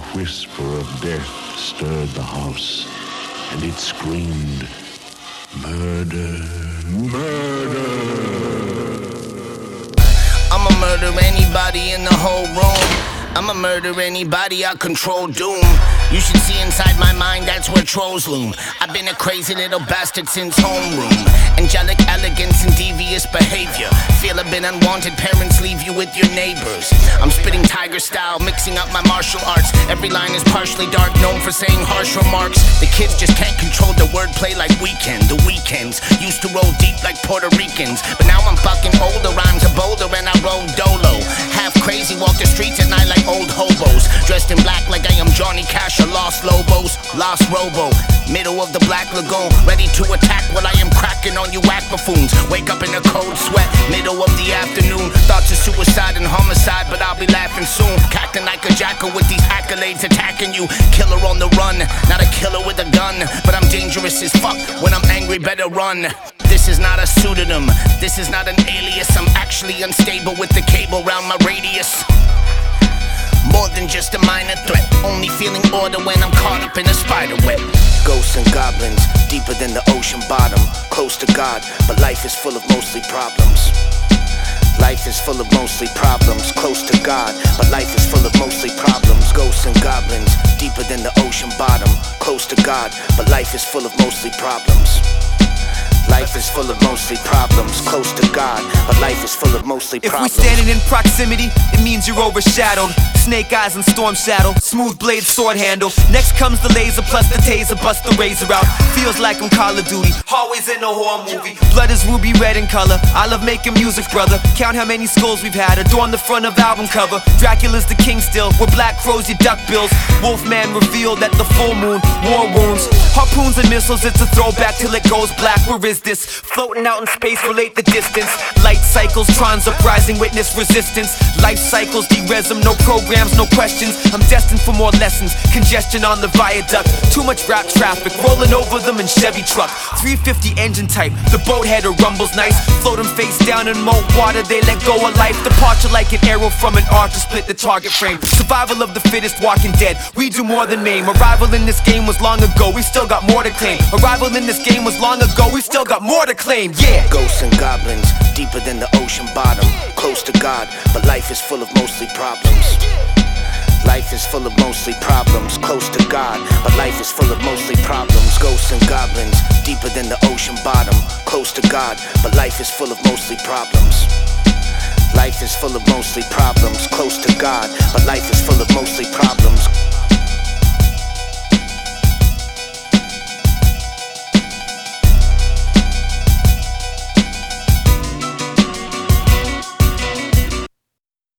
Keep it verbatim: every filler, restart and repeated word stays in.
whisper of death stirred the house, and it screamed, "Murder, murder." I'ma murder anybody in the whole room. I'ma murder anybody, I control doom. You should see inside my mind, that's where trolls loom. I've been a crazy little bastard since homeroom. Angelic elegance and devious behavior. Feel a bit unwanted, parents leave you with your neighbors. I'm spitting tiger style, mixing up my martial arts. Every line is partially dark, known for saying harsh remarks. The kids just can't control the wordplay like Weekend. The weekends used to roll deep like Puerto Ricans, but now I'm fucking older, rhymes are bolder and I roll dolo. Half crazy, walk the streets at night like old hobos. Dressed in black like I am Johnny Cash or Lost Lobos. Lost Robo, middle of the Black Lagoon, ready to attack while I am cracking on you whack buffoons. Wake up in a cold sweat, middle of the afternoon. Thoughts of suicide and homicide, but I'll be laughing soon. Acting like a jackal with these accolades attacking you. Killer on the run, not a killer with a gun, but I'm dangerous as fuck. When I'm angry, better run. This is not a pseudonym, this is not an alias. I'm actually unstable with the cable round my radius. More than just a minor threat, only feeling order when I'm caught up in a spider web. Ghosts and goblins, deeper than the ocean bottom. Close to God, but life is full of mostly problems. Life is full of mostly problems. Close to God, but life is full of mostly problems. Ghosts and goblins, deeper than the ocean bottom. Close to God, but life is full of mostly problems. Life is full of mostly problems. Close to God, but life is full of mostly problems. If we standing in proximity, it means you're overshadowed. Snake eyes and storm shadow, smooth blade, sword handle. Next comes the laser plus the taser, bust the razor out. Feels like I'm Call of Duty, always in a horror movie. Blood is ruby red in color. I love making music, brother. Count how many skulls we've had, adorn the front of album cover. Dracula's the king still, we're black crows, you duck bills. Wolfman revealed at the full moon, war wounds. Harpoons and missiles, it's a throwback till it goes black. Where is this? Floating out in space, relate the distance. Light cycles, Tron surprising witness resistance. Life cycles, de-resm, no programs, no questions. I'm destined for more lessons. Congestion on the viaduct, too much rap traffic, rolling over them in Chevy truck. three fifty engine type, the boat header rumbles nice. Float them face down in moat water, they let go of life. Departure like an arrow from an arc to split the target frame. Survival of the fittest, walking dead, we do more than maim. Arrival in this game was long ago, we still got more to claim. Arrival in this game was long ago, we still got more to claim, yeah. Ghosts and goblins, deeper than the ocean bottom. Close to God, but life is full of mostly problems. Life is full of mostly problems. Close to God, but life is full of mostly problems. Ghosts and goblins, deeper than the ocean bottom. Close to God, but life is full of mostly problems. Life is full of mostly problems. Close to God, but life is full of mostly